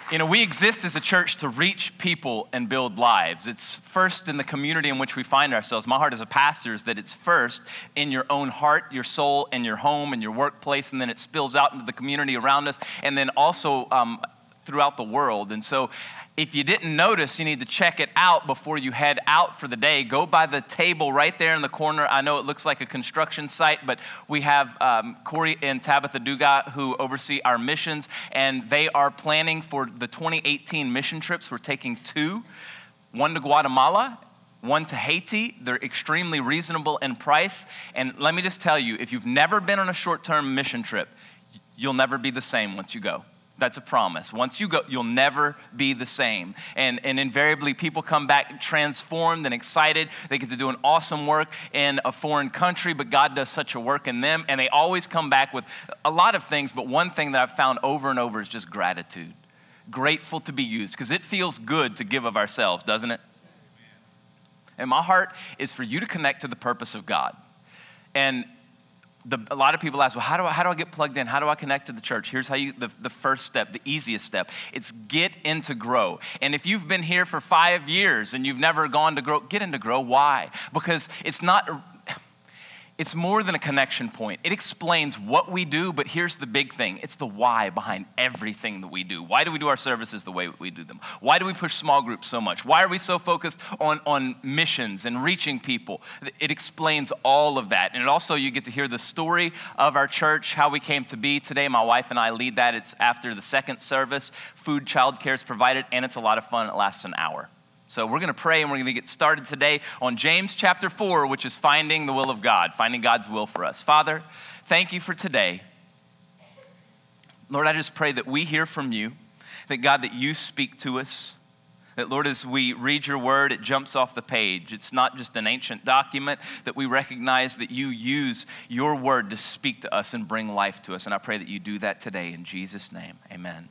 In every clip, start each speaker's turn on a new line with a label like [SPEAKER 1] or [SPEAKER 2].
[SPEAKER 1] You know, we exist as a church to reach people and build lives. It's first in the community in which we find ourselves. My heart as a pastor is that it's first in your own heart, your soul, and your home and your workplace, and then it spills out into the community around us, and then also throughout the world. And so if you didn't notice, you need to check it out before you head out for the day. Go by the table right there in the corner. I know it looks like a construction site, but we have Corey and Tabitha Duga who oversee our missions, and they are planning for the 2018 mission trips. We're taking 2, one to Guatemala, one to Haiti. They're extremely reasonable in price. And let me just tell you, if you've never been on a short-term mission trip, you'll never be the same once you go. That's a promise. Once you go, you'll never be the same. And invariably, people come back transformed and excited. They get to do an awesome work in a foreign country, but God does such a work in them. And they always come back with a lot of things, but one thing that I've found over and over is just gratitude. Grateful to be used, because it feels good to give of ourselves, doesn't it? And my heart is for you to connect to the purpose of God. And a lot of people ask, well, how do I get plugged in? How do I connect to the church? Here's how the first step, the easiest step. It's get into Grow. And if you've been here for 5 years and you've never gone to Grow, get into Grow. Why? Because it's more than a connection point. It explains what we do, but here's the big thing. It's the why behind everything that we do. Why do we do our services the way we do them? Why do we push small groups so much? Why are we so focused on missions and reaching people? It explains all of that. And also you get to hear the story of our church, how we came to be. Today, my wife and I lead that. It's after the second service. Food, childcare is provided, and it's a lot of fun. It lasts an hour. So we're going to pray, and we're going to get started today on James chapter 4, which is finding the will of God, finding God's will for us. Father, thank you for today. Lord, I just pray that we hear from you, that God, that you speak to us, that Lord, as we read your word, it jumps off the page. It's not just an ancient document, that we recognize that you use your word to speak to us and bring life to us. And I pray that you do that today in Jesus' name, amen.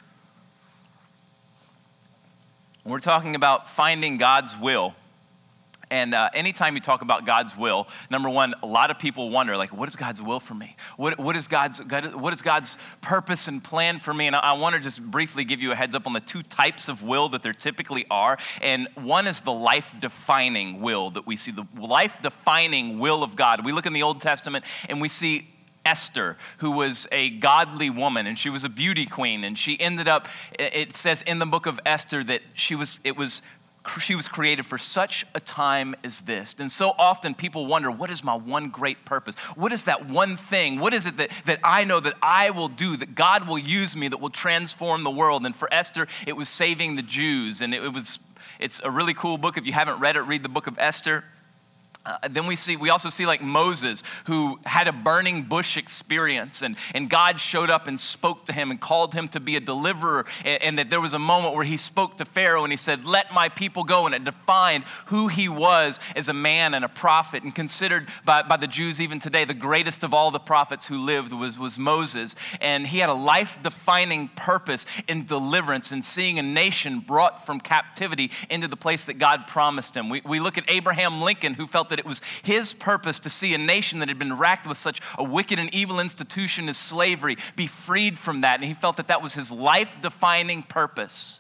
[SPEAKER 1] We're talking about finding God's will. And anytime you talk about God's will, number one, a lot of people wonder, like, what is God's will for me? What is God's purpose and plan for me? And I want to just briefly give you a heads up on the 2 types of will that there typically are. And one is the life-defining will that we see, the life-defining will of God. We look in the Old Testament and we see Esther, who was a godly woman, and she was a beauty queen, and she ended up, it says in the book of Esther that she was created for such a time as this. And so often people wonder, what is my one great purpose? What is that one thing? What is it that I know that I will do, that God will use me, that will transform the world? And for Esther, it was saving the Jews, and it's a really cool book. If you haven't read it, read the book of Esther. Then we also see like Moses, who had a burning bush experience, and God showed up and spoke to him and called him to be a deliverer, and that there was a moment where he spoke to Pharaoh and he said, let my people go, and it defined who he was as a man and a prophet, and considered by the Jews even today the greatest of all the prophets who lived was Moses. And he had a life-defining purpose in deliverance and seeing a nation brought from captivity into the place that God promised him. We look at Abraham Lincoln, who felt that it was his purpose to see a nation that had been racked with such a wicked and evil institution as slavery be freed from that. And he felt that was his life-defining purpose.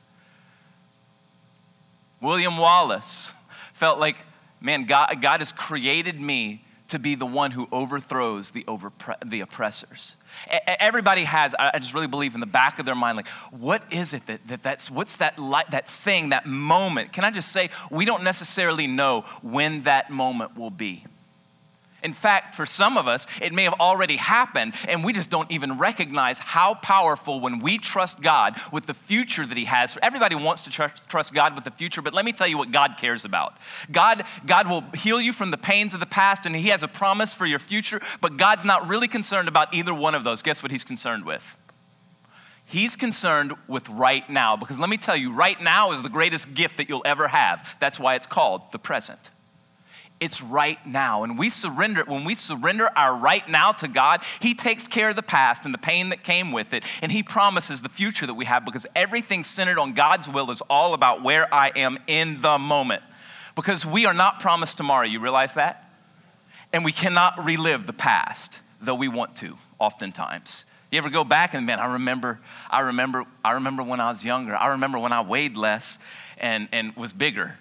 [SPEAKER 1] William Wallace felt like, man, God has created me to be the one who overthrows the oppressors. Everybody has, I just really believe in the back of their mind, like, what is it what's that thing, that moment? Can I just say, we don't necessarily know when that moment will be. In fact, for some of us, it may have already happened, and we just don't even recognize how powerful when we trust God with the future that he has. Everybody wants to trust God with the future, but let me tell you what God cares about. God will heal you from the pains of the past, and he has a promise for your future, but God's not really concerned about either one of those. Guess what he's concerned with? He's concerned with right now, because let me tell you, right now is the greatest gift that you'll ever have. That's why it's called the present. It's right now. And when we surrender our right now to God, he takes care of the past and the pain that came with it. And he promises the future that we have, because everything centered on God's will is all about where I am in the moment. Because we are not promised tomorrow. You realize that? And we cannot relive the past, though we want to, oftentimes. You ever go back and, man, I remember when I was younger. I remember when I weighed less and was bigger,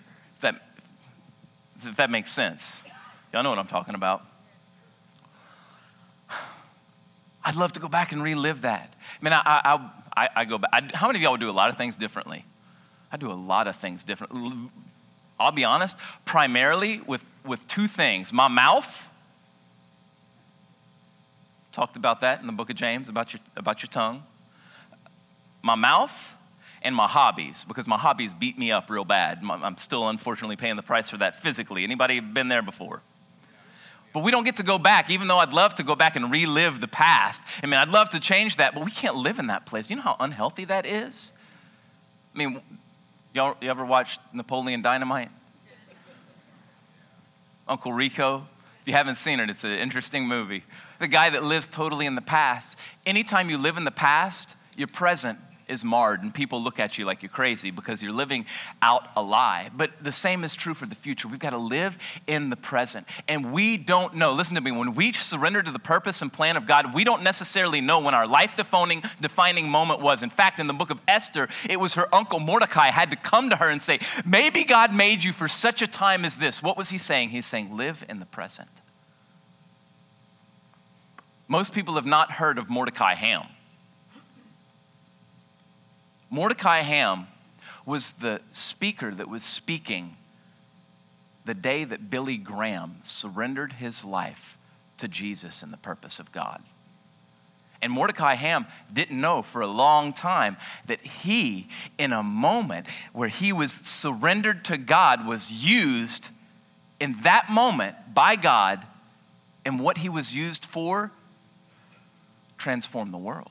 [SPEAKER 1] if that makes sense. Y'all know what I'm talking about. I'd love to go back and relive that. I mean, I go back. How many of y'all would do a lot of things differently? I do a lot of things differently. I'll be honest, primarily with two things. My mouth. Talked about that in the book of James, about your tongue. My mouth and my hobbies, because my hobbies beat me up real bad. I'm still unfortunately paying the price for that physically. Anybody been there before? But we don't get to go back, even though I'd love to go back and relive the past. I mean, I'd love to change that, but we can't live in that place. You know how unhealthy that is? I mean, you ever watched Napoleon Dynamite? Uncle Rico? If you haven't seen it, it's an interesting movie. The guy that lives totally in the past. Anytime you live in the past, your present is marred and people look at you like you're crazy because you're living out a lie. But the same is true for the future. We've got to live in the present. And we don't know, listen to me, when we surrender to the purpose and plan of God, we don't necessarily know when our life-defining moment was. In fact, in the book of Esther, it was her uncle Mordecai had to come to her and say, maybe God made you for such a time as this. What was he saying? He's saying, live in the present. Most people have not heard of Mordecai Ham. Mordecai Ham was the speaker that was speaking the day that Billy Graham surrendered his life to Jesus and the purpose of God. And Mordecai Ham didn't know for a long time that he, in a moment where he was surrendered to God, was used in that moment by God, and what he was used for transformed the world.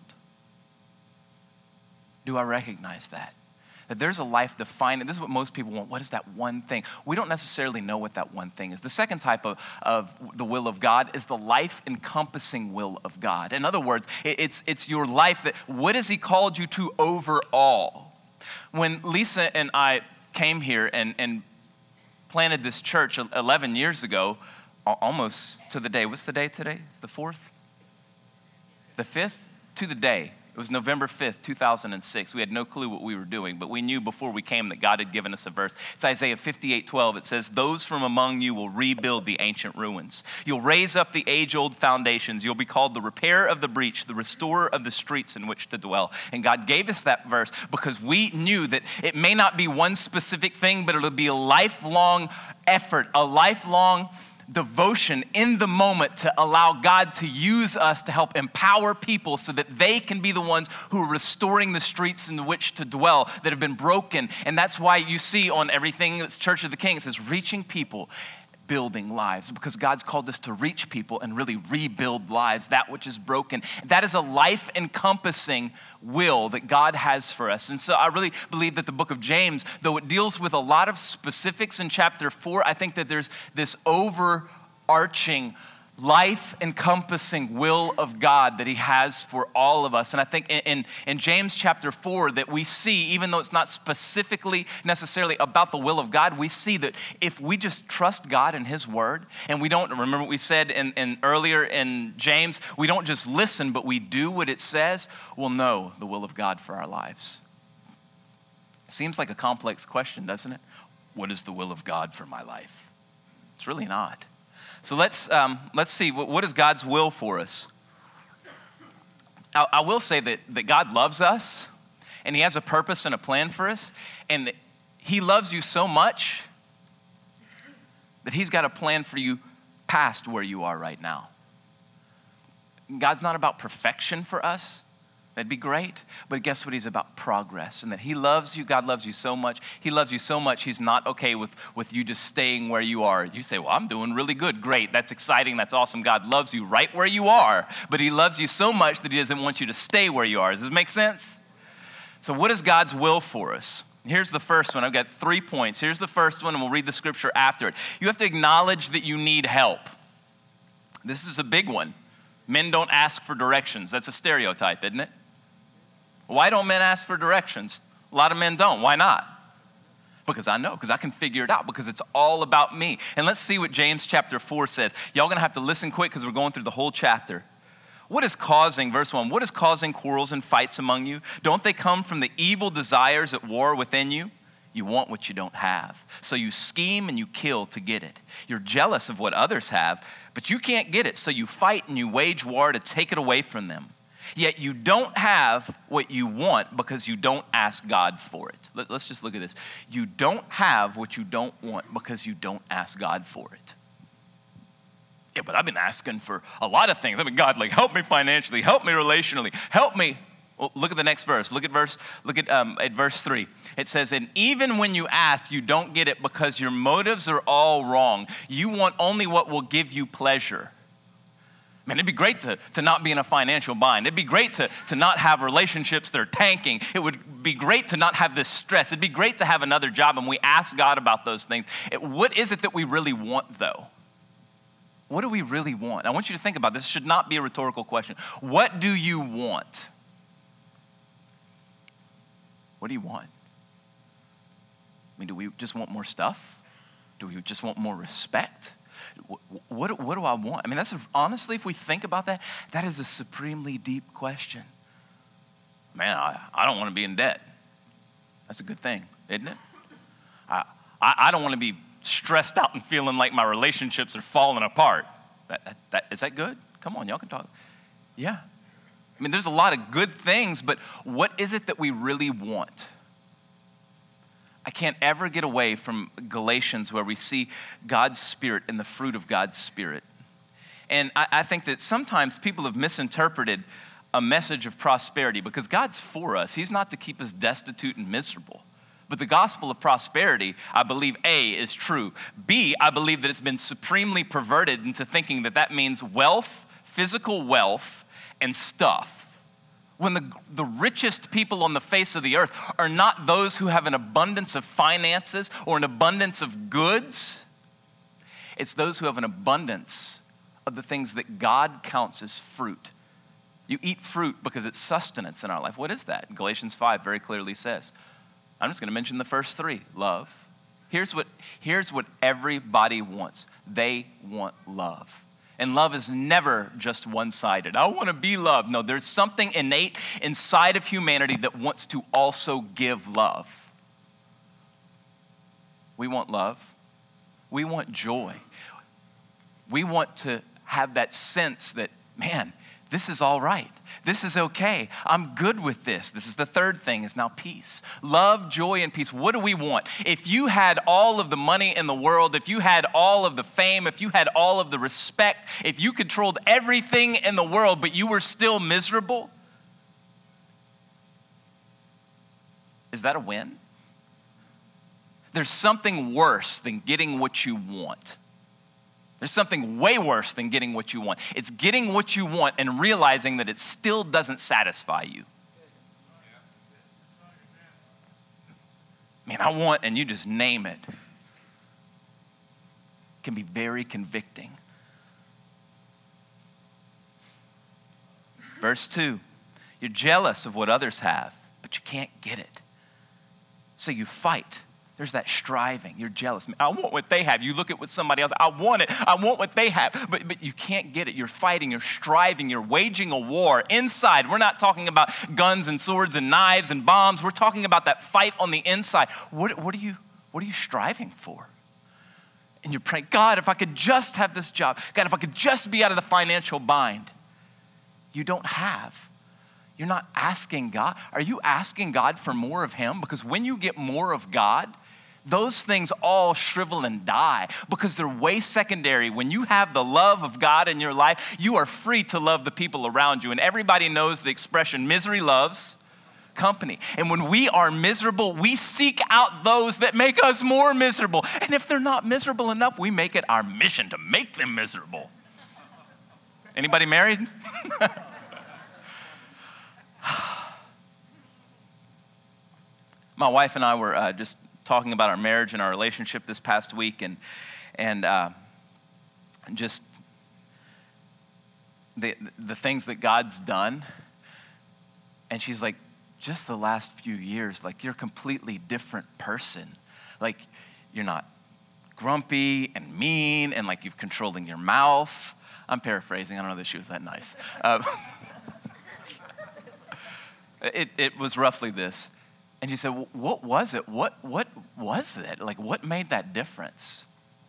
[SPEAKER 1] Do I recognize that? That there's a life defining, this is what most people want. What is that one thing? We don't necessarily know what that one thing is. The second type of the will of God is the life encompassing will of God. In other words, it's your life that, what has he called you to overall? When Lisa and I came here and planted this church 11 years ago, almost to the day, what's the day today? It's the 4th? The 5th? To the day. It was November 5th, 2006. We had no clue what we were doing, but we knew before we came that God had given us a verse. It's Isaiah 58:12. It says, those from among you will rebuild the ancient ruins. You'll raise up the age-old foundations. You'll be called the repairer of the breach, the restorer of the streets in which to dwell. And God gave us that verse because we knew that it may not be one specific thing, but it'll be a lifelong effort, a lifelong devotion in the moment to allow God to use us to help empower people so that they can be the ones who are restoring the streets in which to dwell that have been broken. And that's why you see on everything that's Church of the King, it says reaching people, building lives, because God's called us to reach people and really rebuild lives, that which is broken. That is a life encompassing will that God has for us. And so I really believe that the book of James, though it deals with a lot of specifics in chapter 4, I think that there's this overarching life encompassing will of God that he has for all of us. And I think in James chapter 4 that we see, even though it's not specifically necessarily about the will of God, we see that if we just trust God and his word, and we don't, remember what we said in earlier in James, we don't just listen, but we do what it says, we'll know the will of God for our lives. Seems like a complex question, doesn't it? What is the will of God for my life? It's really not. So let's see, what is God's will for us? I will say that God loves us, and he has a purpose and a plan for us, and he loves you so much that he's got a plan for you past where you are right now. God's not about perfection for us. That'd be great, but guess what? He's about progress, and that he loves you. God loves you so much. He loves you so much, he's not okay with you just staying where you are. You say, well, I'm doing really good. Great, that's exciting, that's awesome. God loves you right where you are, but he loves you so much that he doesn't want you to stay where you are. Does this make sense? So what is God's will for us? Here's the first one. I've got 3 points. Here's the first one, and we'll read the scripture after it. You have to acknowledge that you need help. This is a big one. Men don't ask for directions. That's a stereotype, isn't it? Why don't men ask for directions? A lot of men don't. Why not? Because I know, because I can figure it out, because it's all about me. And let's see what James chapter 4 says. Y'all gonna have to listen quick because we're going through the whole chapter. What is causing, verse 1, what is causing quarrels and fights among you? Don't they come from the evil desires at war within you? You want what you don't have. So you scheme and you kill to get it. You're jealous of what others have, but you can't get it. So you fight and you wage war to take it away from them. Yet you don't have what you want because you don't ask God for it. Let's just look at this. You don't have what you don't want because you don't ask God for it. Yeah, but I've been asking for a lot of things. I mean, God, like, help me financially, help me relationally, help me. Well, look at the next verse. Look at verse 3. It says, and even when you ask, you don't get it because your motives are all wrong. You want only what will give you pleasure. Man, it'd be great to not be in a financial bind. It'd be great to not have relationships that are tanking. It would be great to not have this stress. It'd be great to have another job, and we ask God about those things. What is it that we really want, though? What do we really want? I want you to think about this. This should not be a rhetorical question. What do you want? What do you want? I mean, do we just want more stuff? Do we just want more respect? What do I want? I mean, honestly, if we think about that, that is a supremely deep question. Man, I don't want to be in debt. That's a good thing, isn't it? I don't want to be stressed out and feeling like my relationships are falling apart. Is that good? Come on, y'all can talk. Yeah. I mean, there's a lot of good things, but what is it that we really want? I can't ever get away from Galatians where we see God's Spirit and the fruit of God's Spirit. And I think that sometimes people have misinterpreted a message of prosperity because God's for us. He's not to keep us destitute and miserable. But the gospel of prosperity, I believe, A, is true. B, I believe that it's been supremely perverted into thinking that that means wealth, physical wealth, and stuff. When the richest people on the face of the earth are not those who have an abundance of finances or an abundance of goods. It's those who have an abundance of the things that God counts as fruit. You eat fruit because it's sustenance in our life. What is that? Galatians 5 very clearly says. I'm just going to mention the first three. Love. Here's what everybody wants. They want love. And love is never just one-sided. I want to be loved. No, there's something innate inside of humanity that wants to also give love. We want love. We want joy. We want to have that sense that, man, this is all right. This is okay. I'm good with this. This is the third thing is now peace. Love, joy, and peace. What do we want? If you had all of the money in the world, if you had all of the fame, if you had all of the respect, if you controlled everything in the world, but you were still miserable, is that a win? There's something worse than getting what you want. There's something way worse than getting what you want. It's getting what you want and realizing that it still doesn't satisfy you. Man, I want, and you just name it. It can be very convicting. Verse 2, you're jealous of what others have, but you can't get it. So you fight. There's that striving. You're jealous. I want what they have. You look at what somebody else, I want it. I want what they have. But you can't get it. You're fighting. You're striving. You're waging a war inside. We're not talking about guns and swords and knives and bombs. We're talking about that fight on the inside. What are you striving for? And you're praying, God, if I could just have this job. God, if I could just be out of the financial bind. You don't have. You're not asking God. Are you asking God for more of Him? Because when you get more of God, those things all shrivel and die because they're way secondary. When you have the love of God in your life, you are free to love the people around you. And everybody knows the expression, misery loves company. And when we are miserable, we seek out those that make us more miserable. And if they're not miserable enough, we make it our mission to make them miserable. Anybody married? My wife and I were just talking about our marriage and our relationship this past week, and just the things that God's done. And she's like, just the last few years, like you're a completely different person. Like you're not grumpy and mean and like you've controlling your mouth. I'm paraphrasing. I don't know that she was that nice. It was roughly this. And she said, what was it? What was it? Like, what made that difference?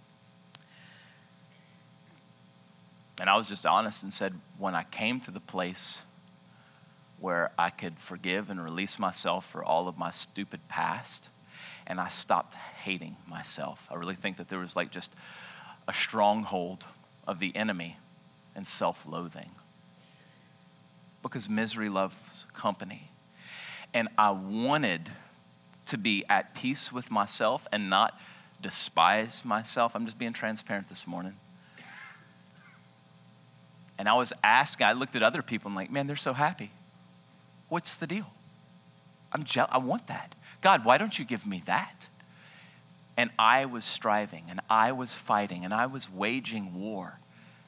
[SPEAKER 1] And I was just honest and said, when I came to the place where I could forgive and release myself for all of my stupid past, and I stopped hating myself. I really think that there was like just a stronghold of the enemy and self-loathing. Because misery loves company. And I wanted to be at peace with myself and not despise myself. I'm just being transparent this morning. And I was asking, I looked at other people and like, man, they're so happy. What's the deal? I'm jealous. I want that. God, why don't you give me that? And I was striving and I was fighting and I was waging war.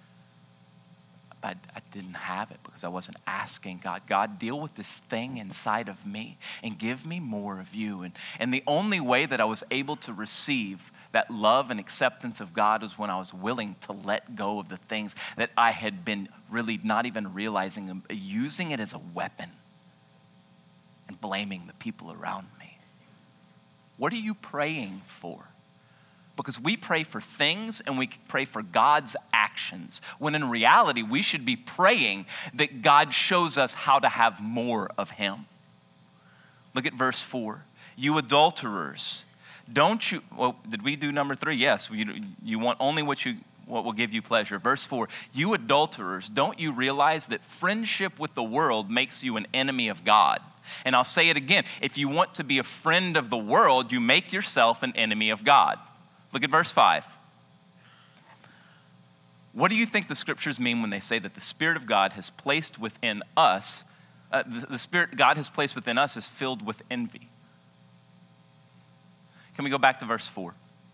[SPEAKER 1] I didn't have it because I wasn't asking God, deal with this thing inside of me and give me more of you. And the only way that I was able to receive that love and acceptance of God was when I was willing to let go of the things that I had been really not even realizing, using it as a weapon and blaming the people around me. What are you praying for? Because we pray for things and we pray for God's actions, when in reality, we should be praying that God shows us how to have more of him. Look at verse 4. You adulterers, don't you, well, did we do number 3? Yes, you want only what will give you pleasure. Verse 4, you adulterers, don't you realize that friendship with the world makes you an enemy of God? And I'll say it again, if you want to be a friend of the world, you make yourself an enemy of God. Look at verse 5. What do you think the scriptures mean when they say that the Spirit of God has placed within us, the Spirit God has placed within us is filled with envy? Can we go back to verse 4?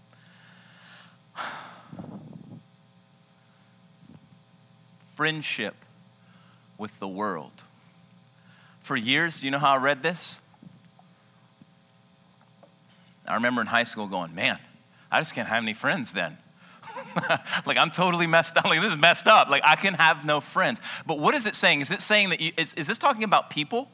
[SPEAKER 1] Friendship with the world. For years, do you know how I read this? I remember in high school going, man, I just can't have any friends then. Like, I'm totally messed up. Like, this is messed up. Like, I can have no friends. But what is it saying? Is it saying that is this talking about people?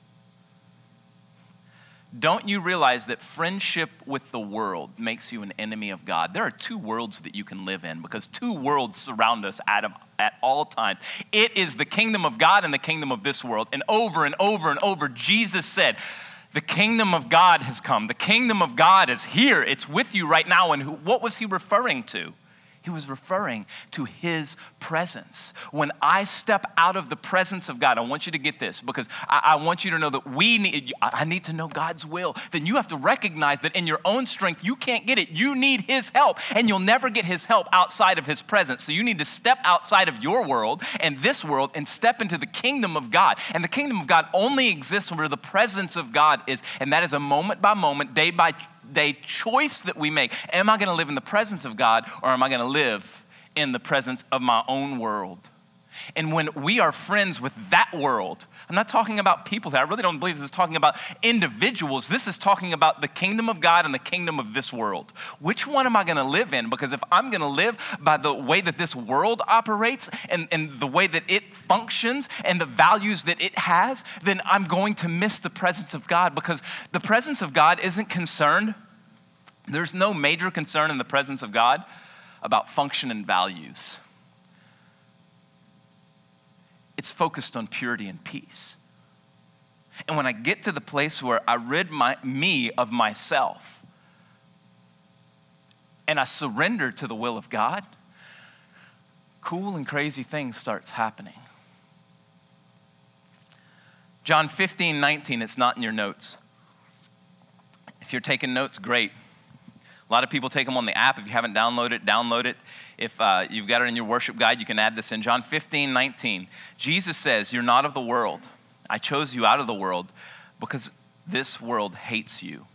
[SPEAKER 1] Don't you realize that friendship with the world makes you an enemy of God? There are two worlds that you can live in because two worlds surround us at all times. It is the kingdom of God and the kingdom of this world. And over and over and over, Jesus said, the kingdom of God has come. The kingdom of God is here. It's with you right now. And what was he referring to? He was referring to his presence. When I step out of the presence of God, I want you to get this because I want you to know that I need to know God's will. Then you have to recognize that in your own strength, you can't get it. You need his help, and you'll never get his help outside of his presence. So you need to step outside of your world and this world and step into the kingdom of God. And the kingdom of God only exists where the presence of God is, and that is a moment by moment, day by day choice that we make. Am I going to live in the presence of God, or am I going to live in the presence of my own world? And when we are friends with that world, I'm not talking about people there. I really don't believe this is talking about individuals. This is talking about the kingdom of God and the kingdom of this world. Which one am I going to live in? Because if I'm going to live by the way that this world operates and the way that it functions and the values that it has, then I'm going to miss the presence of God, because the presence of God isn't concerned. There's no major concern in the presence of God about function and values. It's focused on purity and peace. And when I get to the place where I rid me of myself and I surrender to the will of God, cool and crazy things starts happening. John 15:19, it's not in your notes. If you're taking notes, great. A lot of people take them on the app. If you haven't downloaded it, download it. If you've got it in your worship guide, you can add this in. John 15:19. Jesus says, you're not of the world. I chose you out of the world because this world hates you.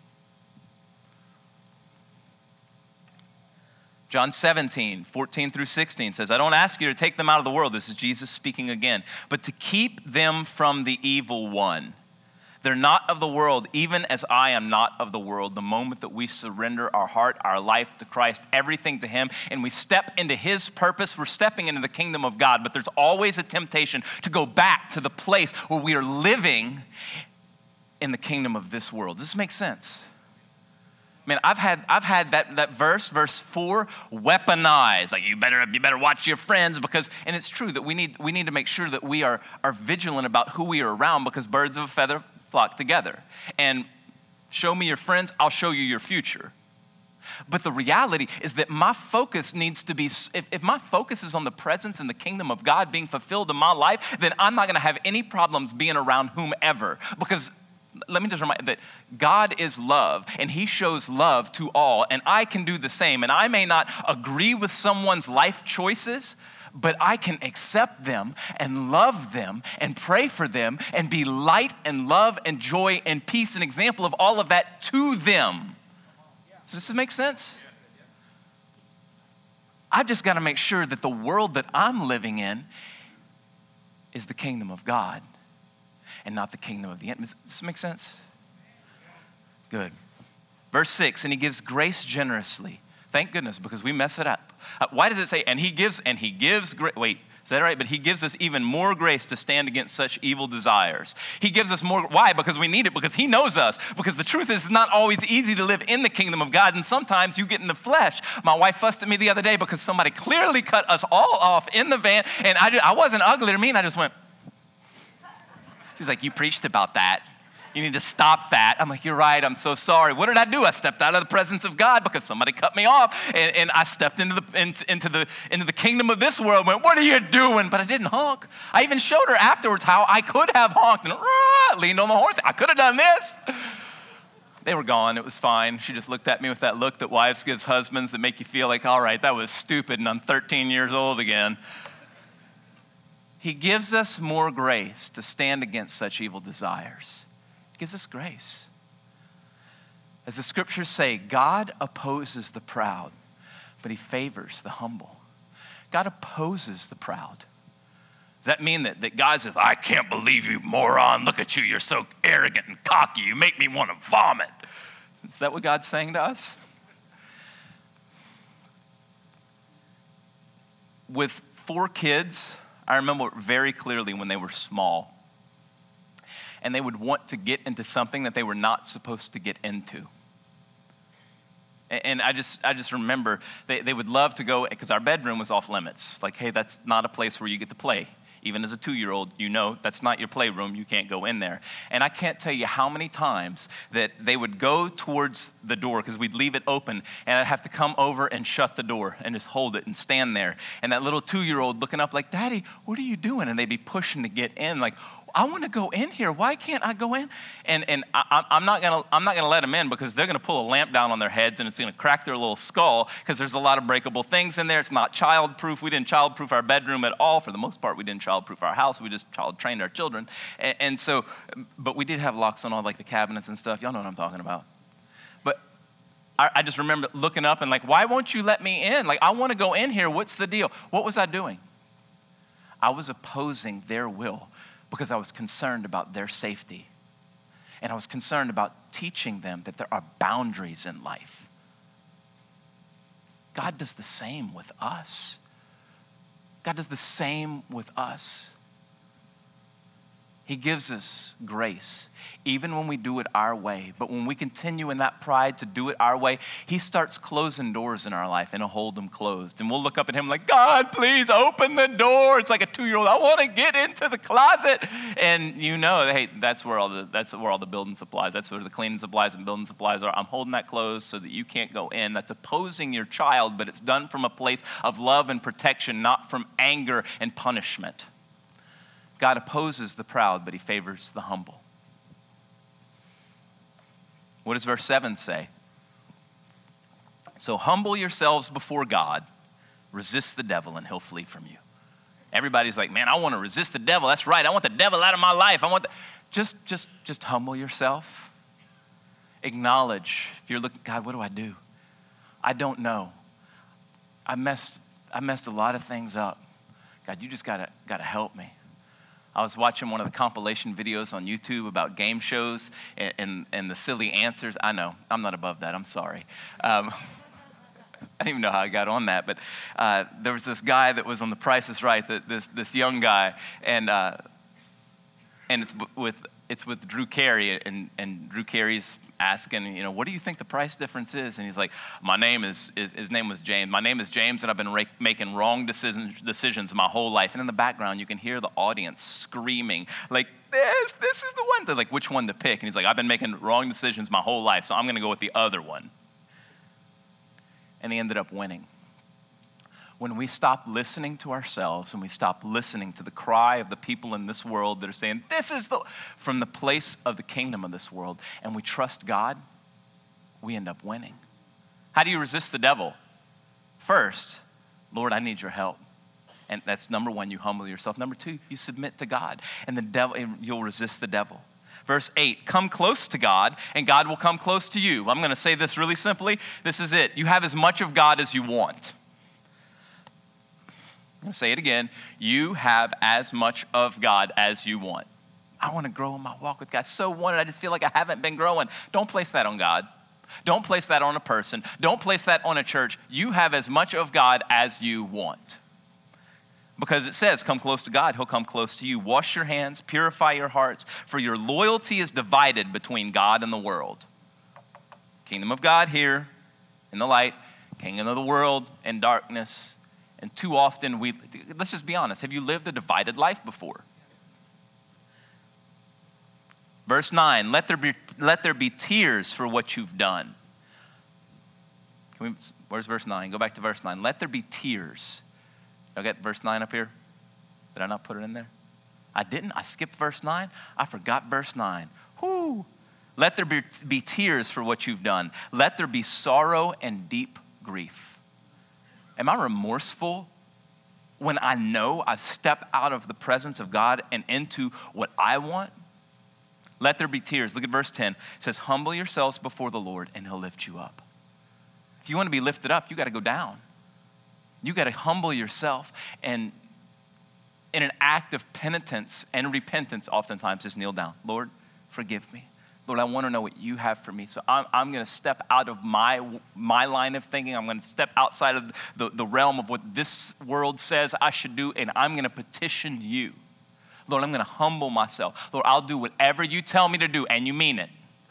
[SPEAKER 1] John 17:14-16 says, I don't ask you to take them out of the world. This is Jesus speaking again. But to keep them from the evil one. They're not of the world, even as I am not of the world. The moment that we surrender our heart, our life to Christ, everything to him, and we step into his purpose, we're stepping into the kingdom of God. But there's always a temptation to go back to the place where we are living in the kingdom of this world. Does this make sense? Man, I've had that verse 4, weaponized. Like you better watch your friends because, and it's true that we need to make sure that we are vigilant about who we are around, because birds of a feather flock together. And show me your friends, I'll show you your future. But the reality is that my focus needs to be, if my focus is on the presence and the kingdom of God being fulfilled in my life, then I'm not gonna have any problems being around whomever. Because let me just remind you that God is love, and he shows love to all, and I can do the same. And I may not agree with someone's life choices, but I can accept them and love them and pray for them and be light and love and joy and peace, an example of all of that to them. Does this make sense? I've just got to make sure that the world that I'm living in is the kingdom of God and not the kingdom of the enemy. Does this make sense? Good. Verse 6, and he gives grace generously. Thank goodness, because we mess it up. Why does it say, and he gives grace? Wait, is that right? But he gives us even more grace to stand against such evil desires. He gives us more. Why? Because we need it, because he knows us. Because the truth is, it's not always easy to live in the kingdom of God, and sometimes you get in the flesh. My wife fussed at me the other day because somebody clearly cut us all off in the van, and I wasn't ugly to me, and I just went. She's like, you preached about that. You need to stop that. I'm like, you're right. I'm so sorry. What did I do? I stepped out of the presence of God because somebody cut me off, and I stepped into the kingdom of this world. Went, what are you doing? But I didn't honk. I even showed her afterwards how I could have honked and leaned on the horn. I could have done this. They were gone. It was fine. She just looked at me with that look that wives gives husbands that make you feel like, all right, that was stupid, and I'm 13 years old again. He gives us more grace to stand against such evil desires. Gives us grace. As the scriptures say, God opposes the proud, but he favors the humble. God opposes the proud. Does that mean that God says, I can't believe you, moron. Look at you. You're so arrogant and cocky. You make me want to vomit. Is that what God's saying to us? With 4 kids, I remember very clearly when they were small, and they would want to get into something that they were not supposed to get into. And I just remember they would love to go, because our bedroom was off limits. Like, hey, that's not a place where you get to play. Even as a 2-year-old, you know that's not your playroom. You can't go in there. And I can't tell you how many times that they would go towards the door, because we'd leave it open, and I'd have to come over and shut the door and just hold it and stand there. And that little 2-year-old looking up like, Daddy, what are you doing? And they'd be pushing to get in, like, I want to go in here. Why can't I go in? And I'm not gonna let them in, because they're gonna pull a lamp down on their heads and it's gonna crack their little skull, because there's a lot of breakable things in there. It's not child-proof. We didn't child-proof our bedroom at all. For the most part, we didn't child-proof our house. We just child-trained our children. And so, but we did have locks on all like the cabinets and stuff. Y'all know what I'm talking about. But I just remember looking up and like, why won't you let me in? Like, I want to go in here. What's the deal? What was I doing? I was opposing their will, because I was concerned about their safety. And I was concerned about teaching them that there are boundaries in life. God does the same with us. God does the same with us. He gives us grace, even when we do it our way. But when we continue in that pride to do it our way, he starts closing doors in our life, and he'll hold them closed. And we'll look up at him like, God, please open the door. It's like a 2-year-old. I want to get into the closet. And you know, hey, that's where all the building supplies, that's where the cleaning supplies and building supplies are. I'm holding that closed so that you can't go in. That's opposing your child, but it's done from a place of love and protection, not from anger and punishment. God opposes the proud, but he favors the humble. What does verse 7 say? So humble yourselves before God, resist the devil, and he'll flee from you. Everybody's like, man, I want to resist the devil. That's right. I want the devil out of my life. Just humble yourself. Acknowledge. If you're looking, God, what do I do? I don't know. I messed a lot of things up. God, you just gotta help me. I was watching one of the compilation videos on YouTube about game shows and the silly answers. I know, I'm not above that, I'm sorry. I didn't even know how I got on that, but there was this guy that was on The Price is Right, this young guy, and it's with Drew Carey, and Drew Carey's asking, what do you think the price difference is? And he's like, his name was James. My name is James, and I've been making wrong decisions my whole life. And in the background, you can hear the audience screaming, like, this is the one. They're like, which one to pick? And he's like, I've been making wrong decisions my whole life, so I'm going to go with the other one. And he ended up winning. When we stop listening to ourselves and we stop listening to the cry of the people in this world that are saying, from the place of the kingdom of this world, and we trust God, we end up winning. How do you resist the devil? First, Lord, I need your help. And that's number one, you humble yourself. Number two, you submit to God, and you'll resist the devil. Verse 8, come close to God, and God will come close to you. I'm going to say this really simply. This is it. You have as much of God as you want. I'm going to say it again. You have as much of God as you want. I want to grow in my walk with God. So wanted. I just feel like I haven't been growing. Don't place that on God. Don't place that on a person. Don't place that on a church. You have as much of God as you want. Because it says, come close to God, he'll come close to you. Wash your hands, purify your hearts, for your loyalty is divided between God and the world. Kingdom of God here in the light, kingdom of the world in darkness. And too often let's just be honest, have you lived a divided life before? Verse 9, let there be tears for what you've done. Where's verse 9? Go back to verse 9. Let there be tears. Y'all get verse 9 up here? Did I not put it in there? I didn't. I skipped verse 9. I forgot verse 9. Whoo! Let there be tears for what you've done. Let there be sorrow and deep grief. Am I remorseful when I know I've stepped out of the presence of God and into what I want? Let there be tears. Look at verse 10. It says, humble yourselves before the Lord and he'll lift you up. If you want to be lifted up, you got to go down. You got to humble yourself, and in an act of penitence and repentance, oftentimes just kneel down. Lord, forgive me. Lord, I want to know what you have for me. So I'm going to step out of my line of thinking. I'm going to step outside of the realm of what this world says I should do, and I'm going to petition you. Lord, I'm going to humble myself. Lord, I'll do whatever you tell me to do, and you mean it.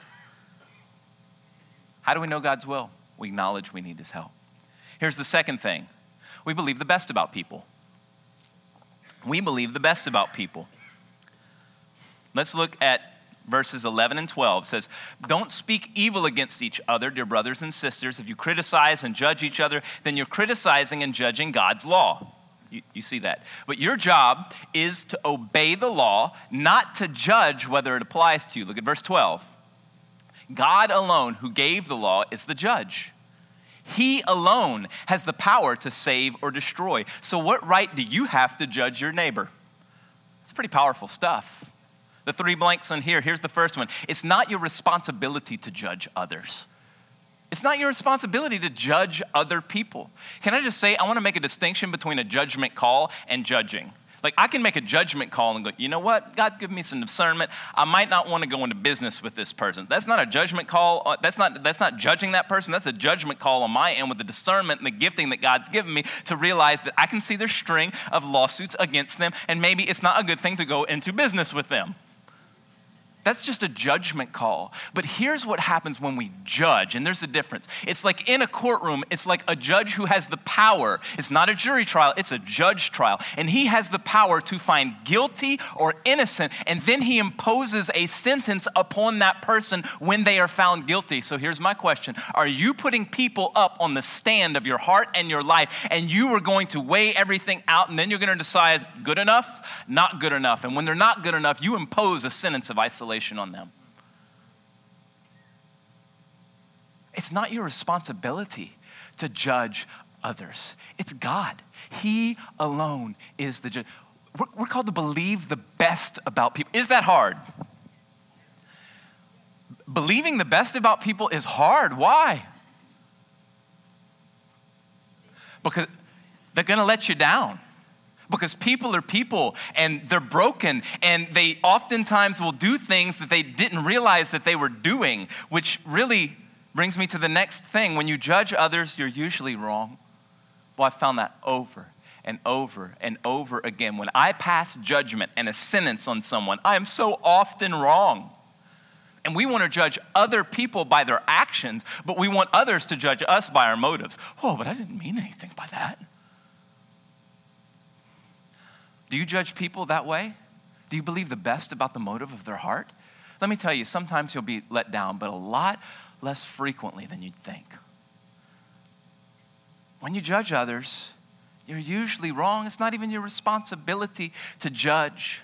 [SPEAKER 1] How do we know God's will? We acknowledge we need his help. Here's the second thing. We believe the best about people. We believe the best about people. Let's look at verses 11 and 12. It says, don't speak evil against each other, dear brothers and sisters. If you criticize and judge each other, then you're criticizing and judging God's law. You see that. But your job is to obey the law, not to judge whether it applies to you. Look at verse 12. God alone, who gave the law, is the judge. He alone has the power to save or destroy. So what right do you have to judge your neighbor? It's pretty powerful stuff. The three blanks on here, here's the first one. It's not your responsibility to judge others. It's not your responsibility to judge other people. Can I just say, I want to make a distinction between a judgment call and judging. Like, I can make a judgment call and go, you know what? God's given me some discernment. I might not want to go into business with this person. That's not a judgment call. That's not judging that person. That's a judgment call on my end with the discernment and the gifting that God's given me to realize that I can see their string of lawsuits against them, and maybe it's not a good thing to go into business with them. That's just a judgment call. But here's what happens when we judge, and there's a difference. It's like in a courtroom, it's like a judge who has the power. It's not a jury trial, it's a judge trial. And he has the power to find guilty or innocent, and then he imposes a sentence upon that person when they are found guilty. So here's my question. Are you putting people up on the stand of your heart and your life, and you are going to weigh everything out, and then you're going to decide good enough, not good enough? And when they're not good enough, you impose a sentence of isolation on them. It's not your responsibility to judge others. It's God. He alone is the judge. We're called to believe the best about people. Is that hard? Believing the best about people is hard. Why? Because they're going to let you down. Because people are people and they're broken, and they oftentimes will do things that they didn't realize that they were doing, which really brings me to the next thing. When you judge others, you're usually wrong. Well, I found that over and over and over again. When I pass judgment and a sentence on someone, I am so often wrong. And we want to judge other people by their actions, but we want others to judge us by our motives. Oh, but I didn't mean anything by that. Do you judge people that way? Do you believe the best about the motive of their heart? Let me tell you, sometimes you'll be let down, but a lot less frequently than you'd think. When you judge others, you're usually wrong. It's not even your responsibility to judge.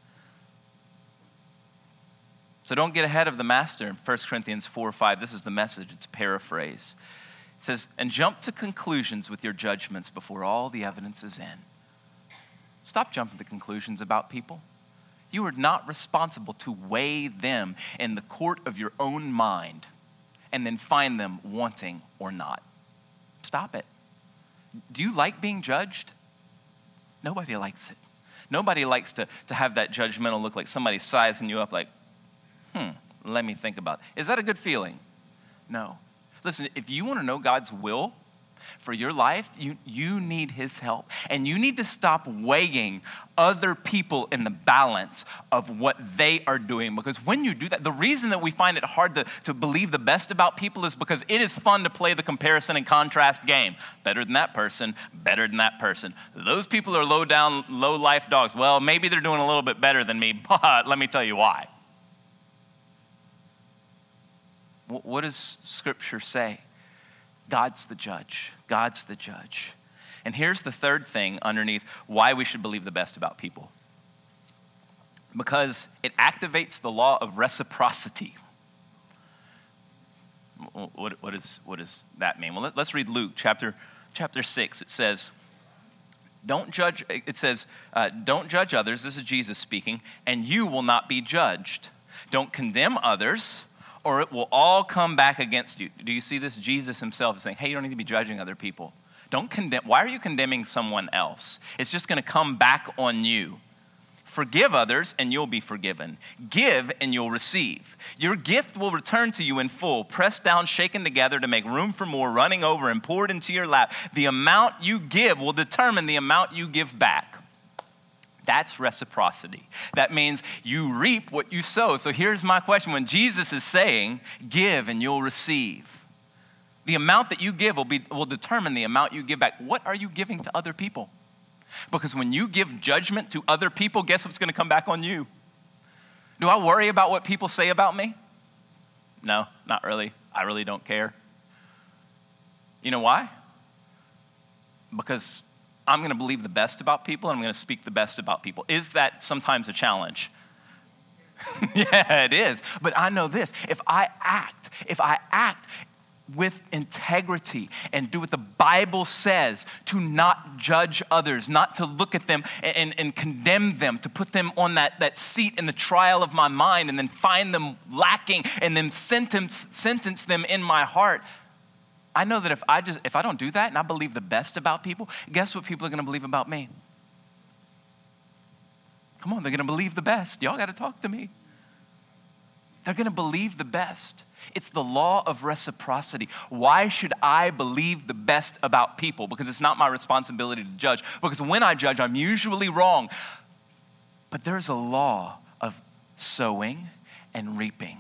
[SPEAKER 1] So don't get ahead of the master. In 1 Corinthians 4:5, this is the Message, it's a paraphrase. It says, and jump to conclusions with your judgments before all the evidence is in. Stop jumping to conclusions about people. You are not responsible to weigh them in the court of your own mind and then find them wanting or not. Stop it. Do you like being judged? Nobody likes it. Nobody likes to have that judgmental look, like somebody's sizing you up like, let me think about it. Is that a good feeling? No. Listen, if you want to know God's will for your life, you need his help. And you need to stop weighing other people in the balance of what they are doing. Because when you do that, the reason that we find it hard to believe the best about people is because it is fun to play the comparison and contrast game. Better than that person, better than that person. Those people are low down, low life dogs. Well, maybe they're doing a little bit better than me, but let me tell you why. What does Scripture say? God's the judge. God's the judge. And here's the third thing underneath why we should believe the best about people. Because it activates the law of reciprocity. What does that mean? Well, let's read Luke chapter 6. It says, don't judge others. This is Jesus speaking. And you will not be judged. Don't condemn others, or it will all come back against you. Do you see this? Jesus himself is saying, hey, you don't need to be judging other people. Don't condemn. Why are you condemning someone else? It's just going to come back on you. Forgive others and you'll be forgiven. Give and you'll receive. Your gift will return to you in full, pressed down, shaken together to make room for more, running over and poured into your lap. The amount you give will determine the amount you give back. That's reciprocity. That means you reap what you sow. So here's my question. When Jesus is saying, give and you'll receive, the amount that you give will determine the amount you give back. What are you giving to other people? Because when you give judgment to other people, guess what's going to come back on you? Do I worry about what people say about me? No, not really. I really don't care. You know why? Because I'm going to believe the best about people and I'm going to speak the best about people. Is that sometimes a challenge? Yeah, it is. But I know this. If I act with integrity and do what the Bible says, to not judge others, not to look at them and condemn them, to put them on that seat in the trial of my mind and then find them lacking and then sentence them in my heart, I know that if I don't do that and I believe the best about people, guess what people are going to believe about me? Come on, they're going to believe the best. Y'all got to talk to me. They're going to believe the best. It's the law of reciprocity. Why should I believe the best about people? Because it's not my responsibility to judge. Because when I judge, I'm usually wrong. But there's a law of sowing and reaping.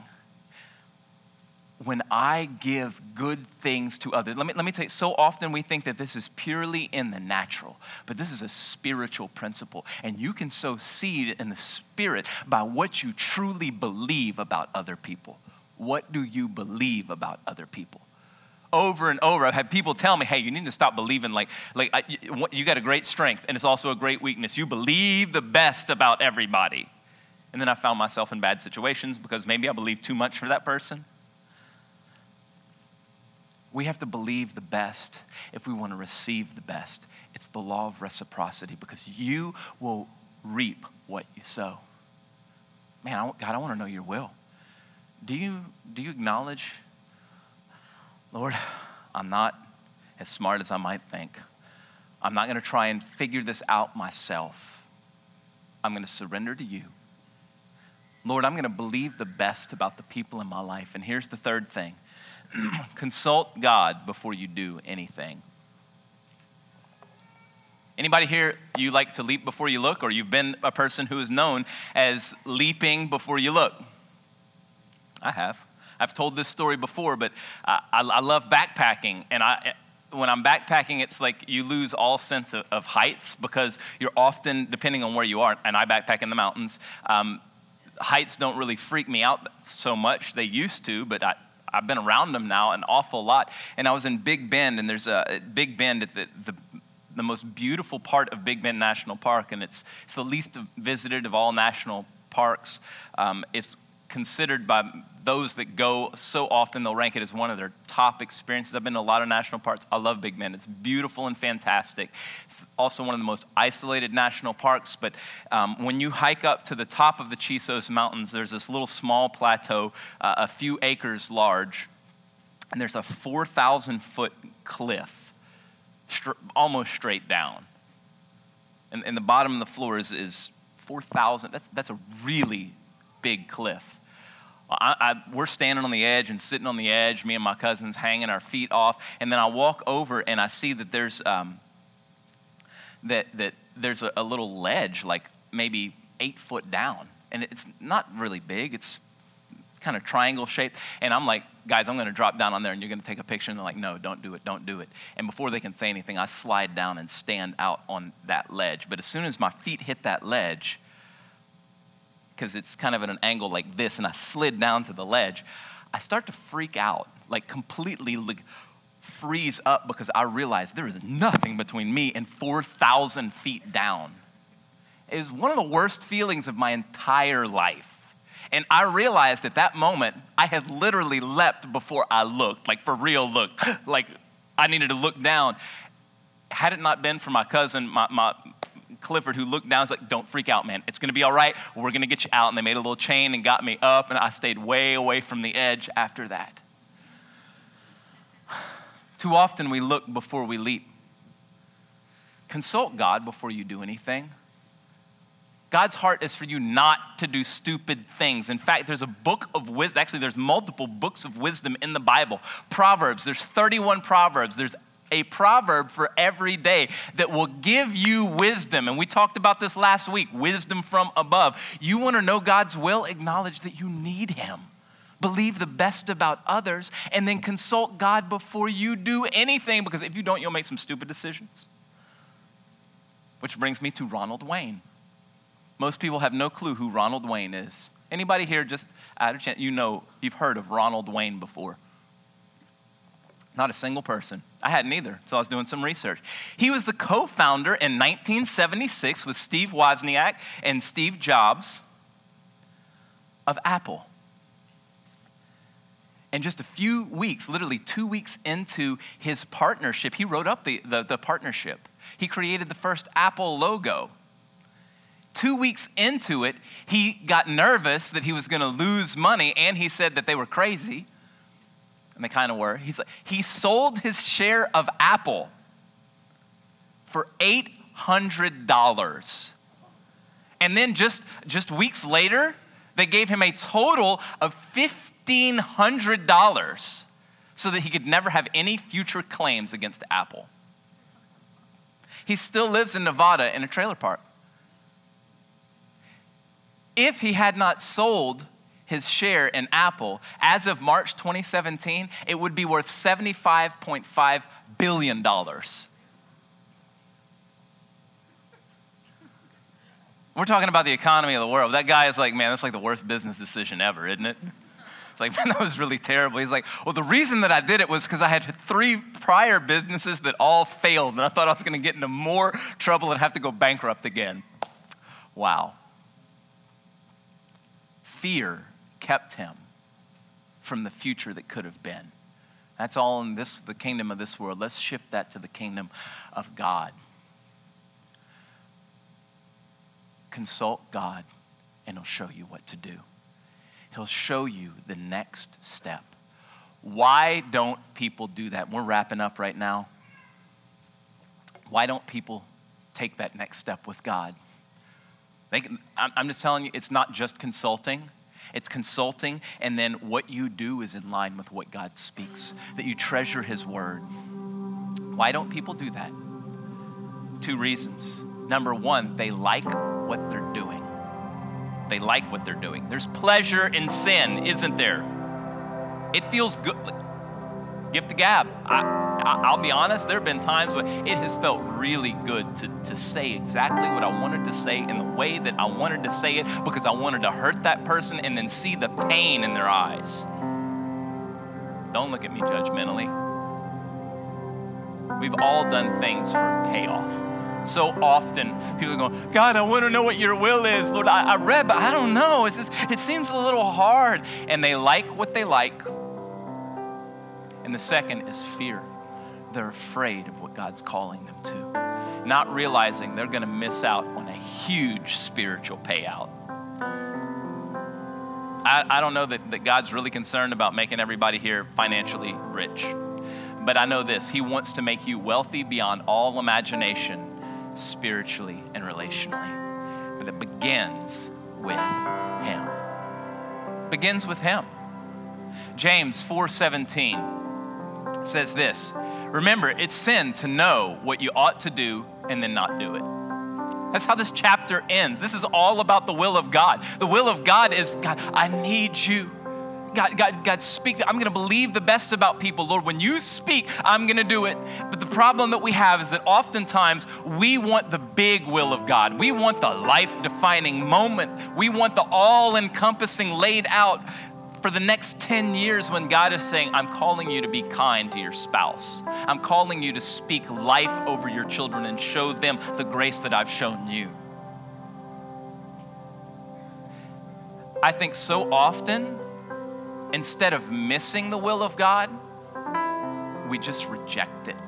[SPEAKER 1] When I give good things to others, let me tell you, so often we think that this is purely in the natural, but this is a spiritual principle. And you can sow seed in the spirit by what you truly believe about other people. What do you believe about other people? Over and over, I've had people tell me, hey, you need to stop believing you got a great strength and it's also a great weakness. You believe the best about everybody. And then I found myself in bad situations because maybe I believe too much for that person. We have to believe the best if we want to receive the best. It's the law of reciprocity because you will reap what you sow. Man, God, I want to know your will. Do you acknowledge, Lord, I'm not as smart as I might think. I'm not going to try and figure this out myself. I'm going to surrender to you. Lord, I'm going to believe the best about the people in my life. And here's the third thing. Consult God before you do anything. Anybody here, you like to leap before you look, or you've been a person who is known as leaping before you look? I have. I've told this story before, but I love backpacking. And when I'm backpacking, it's like you lose all sense of heights because you're often, depending on where you are, and I backpack in the mountains, heights don't really freak me out so much. They used to, but I've been around them now an awful lot. And I was in Big Bend, and there's a Big Bend at the most beautiful part of Big Bend National Park, and it's the least visited of all national parks. It's considered by those that go so often, they'll rank it as one of their top experiences. I've been to a lot of national parks. I love Big Bend. It's beautiful and fantastic. It's also one of the most isolated national parks, but when you hike up to the top of the Chisos Mountains, there's this little small plateau, a few acres large, and there's a 4,000-foot cliff, almost straight down. And the bottom of the floor is 4,000. That's a really big cliff. We're standing on the edge and sitting on the edge, me and my cousins hanging our feet off, and then I walk over and I see that there's there's a little ledge, like maybe 8 foot down, and it's not really big. It's kind of triangle shaped, and I'm like, guys, I'm going to drop down on there, and you're going to take a picture, and they're like, no, don't do it. And before they can say anything, I slide down and stand out on that ledge. But as soon as my feet hit that ledge, because it's kind of at an angle like this, and I slid down to the ledge, I start to freak out, like completely freeze up, because I realized there is nothing between me and 4,000 feet down. It was one of the worst feelings of my entire life. And I realized at that moment, I had literally leapt before I looked, like for real looked, like I needed to look down. Had it not been for my cousin, my Clifford, who looked down, was like, don't freak out, man. It's going to be all right. We're going to get you out. And they made a little chain and got me up, and I stayed way away from the edge after that. Too often we look before we leap. Consult God before you do anything. God's heart is for you not to do stupid things. In fact, there's a book of wisdom. Actually, there's multiple books of wisdom in the Bible. Proverbs, there's 31 Proverbs. There's a proverb for every day that will give you wisdom. And we talked about this last week, wisdom from above. You want to know God's will? Acknowledge that you need him. Believe the best about others, and then consult God before you do anything, because if you don't, you'll make some stupid decisions. Which brings me to Ronald Wayne. Most people have no clue who Ronald Wayne is. Anybody here, just out of chance, you've heard of Ronald Wayne before? Not a single person. I hadn't either until I was doing some research. He was the co-founder in 1976 with Steve Wozniak and Steve Jobs of Apple. And just a few weeks, literally 2 weeks into his partnership, he wrote up the partnership. He created the first Apple logo. 2 weeks into it, he got nervous that he was going to lose money, and he said that they were crazy. And they kind of were. He sold his share of Apple for $800. And then just weeks later, they gave him a total of $1,500 so that he could never have any future claims against Apple. He still lives in Nevada in a trailer park. If he had not sold his share in Apple, as of March 2017, it would be worth $75.5 billion. We're talking about the economy of the world. That guy is like, man, that's like the worst business decision ever, isn't it? It's like, man, that was really terrible. He's like, well, the reason that I did it was because I had 3 prior businesses that all failed, and I thought I was going to get into more trouble and have to go bankrupt again. Wow. Fear kept him from the future that could have been. That's all in the kingdom of this world. Let's shift that to the kingdom of God. Consult God, and he'll show you what to do. He'll show you the next step. Why don't people do that? We're wrapping up right now. Why don't people take that next step with God? I'm just telling you, it's not just consulting. It's consulting, and then what you do is in line with what God speaks, that you treasure his word. Why don't people do that? 2 reasons. Number 1, they like what they're doing. They like what they're doing. There's pleasure in sin, isn't there? It feels good. Gift of gab. I'll be honest, there have been times when it has felt really good to say exactly what I wanted to say in the way that I wanted to say it, because I wanted to hurt that person and then see the pain in their eyes. Don't look at me judgmentally. We've all done things for payoff. So often people are going, God, I want to know what your will is. Lord, I read, but I don't know. It seems a little hard. And they like what they like. And the second is fear. They're afraid of what God's calling them to, not realizing they're going to miss out on a huge spiritual payout. I don't know that God's really concerned about making everybody here financially rich, but I know this: he wants to make you wealthy beyond all imagination, spiritually and relationally. But it begins with him. It begins with him. James 4:17 says this: remember, it's sin to know what you ought to do and then not do it. That's how this chapter ends. This is all about the will of God. The will of God is, God, I need you. God, speak. I'm going to believe the best about people. Lord, when you speak, I'm going to do it. But the problem that we have is that oftentimes we want the big will of God. We want the life-defining moment. We want the all-encompassing laid out for the next 10 years, when God is saying, I'm calling you to be kind to your spouse. I'm calling you to speak life over your children and show them the grace that I've shown you. I think so often, instead of missing the will of God, we just reject it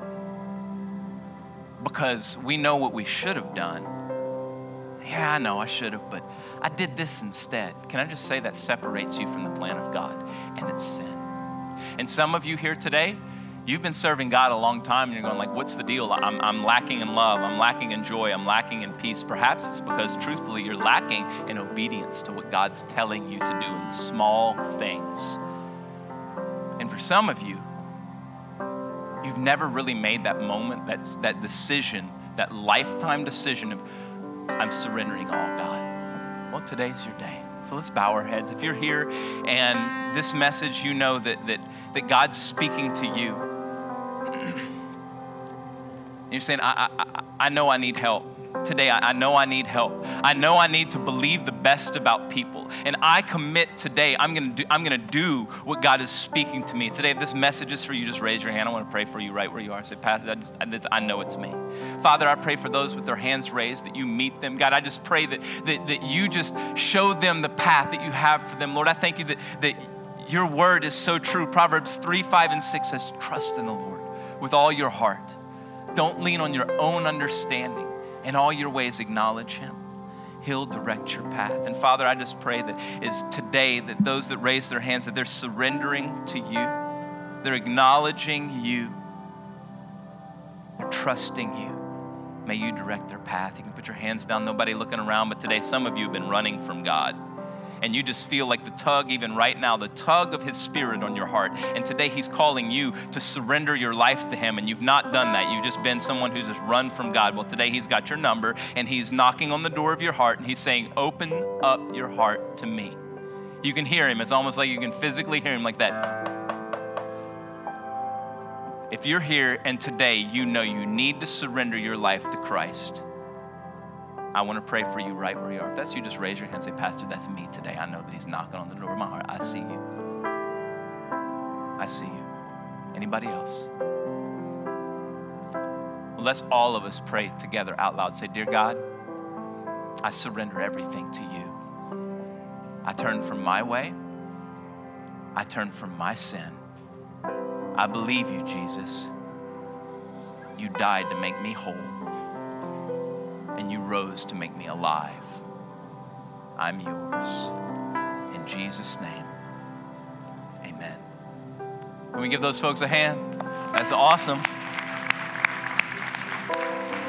[SPEAKER 1] because we know what we should have done. Yeah, I know I should have, but I did this instead. Can I just say that separates you from the plan of God, and it's sin. And some of you here today, you've been serving God a long time, and you're going like, what's the deal? I'm lacking in love. I'm lacking in joy. I'm lacking in peace. Perhaps it's because, truthfully, you're lacking in obedience to what God's telling you to do in small things. And for some of you, you've never really made that moment, that decision, that lifetime decision of, I'm surrendering all, God. Well, today's your day. So let's bow our heads. If you're here and this message, you know that God's speaking to you. You're saying, I know I need help. Today, I know I need help. I know I need to believe the best about people. And I commit today, I'm gonna do what God is speaking to me. Today, if this message is for you, just raise your hand. I want to pray for you right where you are. Say, Pastor, I know it's me. Father, I pray for those with their hands raised, that you meet them. God, I just pray that you just show them the path that you have for them. Lord, I thank you that your word is so true. Proverbs 3, 5, and 6 says, trust in the Lord with all your heart. Don't lean on your own understanding. In all your ways, acknowledge him. He'll direct your path. And Father, I just pray that is today that those that raise their hands, that they're surrendering to you. They're acknowledging you. They're trusting you. May you direct their path. You can put your hands down, nobody looking around, but today some of you have been running from God. And you just feel like the tug, even right now, the tug of his spirit on your heart. And today he's calling you to surrender your life to him. And you've not done that. You've just been someone who's just run from God. Well, today he's got your number and he's knocking on the door of your heart and he's saying, open up your heart to me. You can hear him. It's almost like you can physically hear him like that. If you're here and today you know you need to surrender your life to Christ, I want to pray for you right where you are. If that's you, just raise your hand and say, Pastor, that's me today. I know that he's knocking on the door of my heart. I see you. I see you. Anybody else? Well, let's all of us pray together out loud. Say, dear God, I surrender everything to you. I turn from my way. I turn from my sin. I believe you, Jesus. You died to make me whole. And you rose to make me alive. I'm yours. In Jesus' name, amen. Can we give those folks a hand? That's awesome.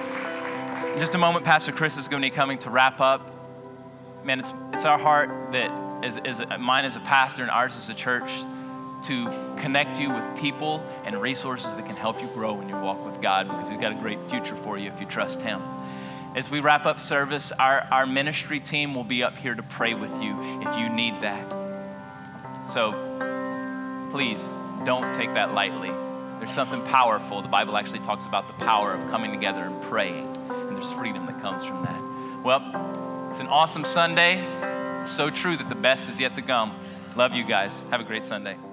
[SPEAKER 1] In just a moment, Pastor Chris is going to be coming to wrap up. Man, it's our heart that, mine as a pastor and ours as a church, to connect you with people and resources that can help you grow in your walk with God, because He's got a great future for you if you trust Him. As we wrap up service, our ministry team will be up here to pray with you if you need that. So please don't take that lightly. There's something powerful. The Bible actually talks about the power of coming together and praying, and there's freedom that comes from that. Well, it's an awesome Sunday. It's so true that the best is yet to come. Love you guys. Have a great Sunday.